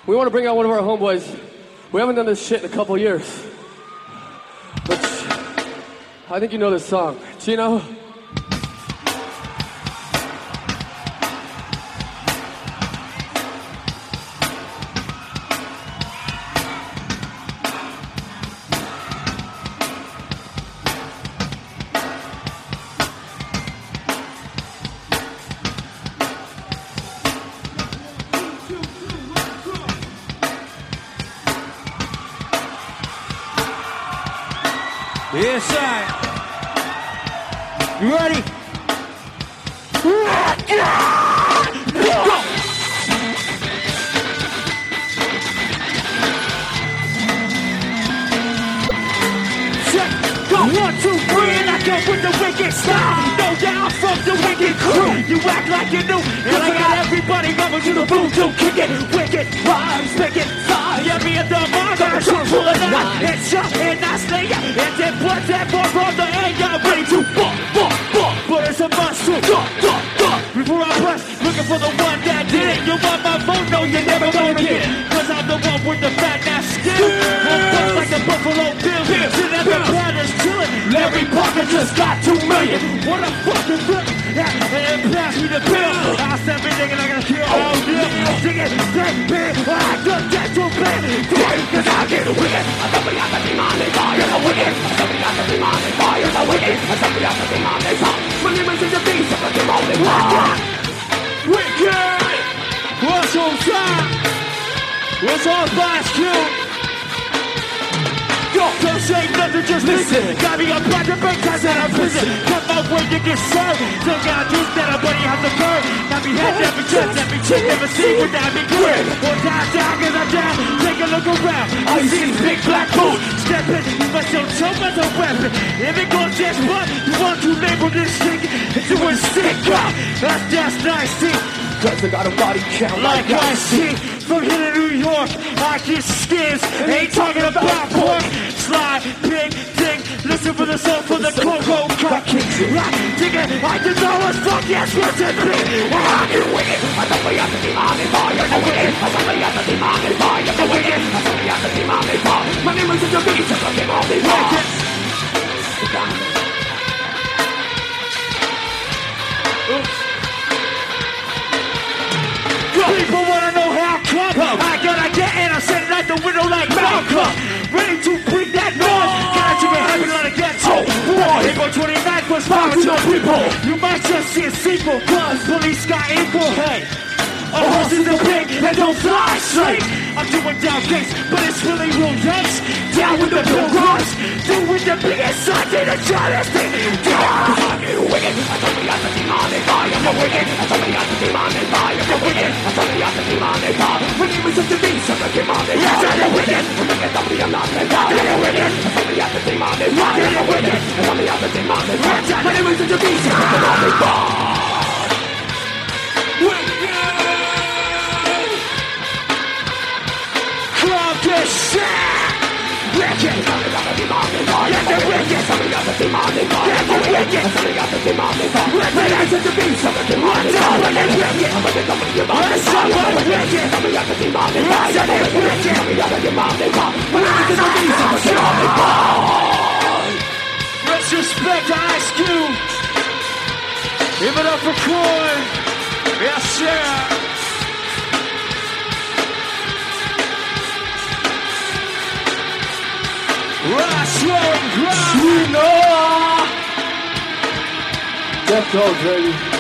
We want to bring out one of our homeboys. We haven't done this shit in a couple years. But I think you know this song. Chino? Yes, sir. You ready? Go! Check, go! 1, 2, 3, and I come with the wicked style. No doubt from the wicked crew. You act like you knew, and I got everybody going to the voodoo. Kick it, wicked, rhymes, wicked, fire. Yeah, me and the mind, got a trunk full of that. It's up and I slay ya, and then put that bar on the end. Y'all ready to fuck. But it's a must to before I press, looking for the one that did it. You want my vote? No, you never gonna get it. Cause I'm the one with the fat ass skin. One like the Buffalo Bill. Sit at the platters chillin'. Larry Parker just got 2 million. What a fucking flip. And pass me the bill. I'll step in thinking I gotta kill all this. Dig it, man. I just get too bad. Cause I get wicked. Somebody has to be my name. Fire the wicked. Somebody has to be my name. Fire the wicked. Somebody has to be my name. My name is in the beast. I'm the only one. Wicked. What's on time? What's on Flash Q? Don't say nothing, just listen. Got me a black and bank cause out of prison. Cut my way to get served. Still got juice that a buddy has to burn. Now me head, never chest, every chick, never see without me clear. One time down, cause I'm down. Take a look around. I see these big black boots. Step in, you must show choke as a weapon. If it goes just one, you want to label this shit into a stick up. That's just nice, see. Cause I got a body count like I see. From here to New York, I get skins. Ain't talking about pork. Slide, big thing. Listen for the soul for the Coco Cut. Rock, dig it. I can know as fuck, yes, what's it be? I get wicked. Somebody has to be my name. Fire the wicked. Somebody has to be my name. Fire the wicked. Somebody has to be my name. My name is in the beast. I'm the only one. People wanna know how come I gotta get in, I said it out the window like Malcolm. Ready to bring that noise. Got you been happy to get to April 29th was 5 people. You might just see a sequel, cause police got equal. Hey, a horse is a pig and don't fly straight. I'm doing down gates, but it's really real yanks. Down with the pilgrims, doing the biggest side in the Chinese thing. Down, I get wicked. Somebody has to be my name. I am the wicked. Somebody has to be my name. I am the wicked. Somebody has to be my name. My name is the beast. Somebody my name. Yes, I am the wicked. Somebody I'm not named. I am the wicked. Somebody has to be my name. I am the wicked. Somebody has to be my name. My name is the beast. Somebody my name. This shit! Wicked! Somebody got to be my name. Yes, the wicked! Somebody got to be my name. Yes, the wicked! Somebody got to be my name. Somebody has to be somebody my name. Somebody wicked! Somebody got to be my name. Somebody wicked! Somebody got to be my name. Somebody wicked! Somebody got to be my name. Somebody has to be somebody my name. Let's respect Ice Cube. Give it up for Croy. Yes, sir. Rush and grind. Death Dog, baby.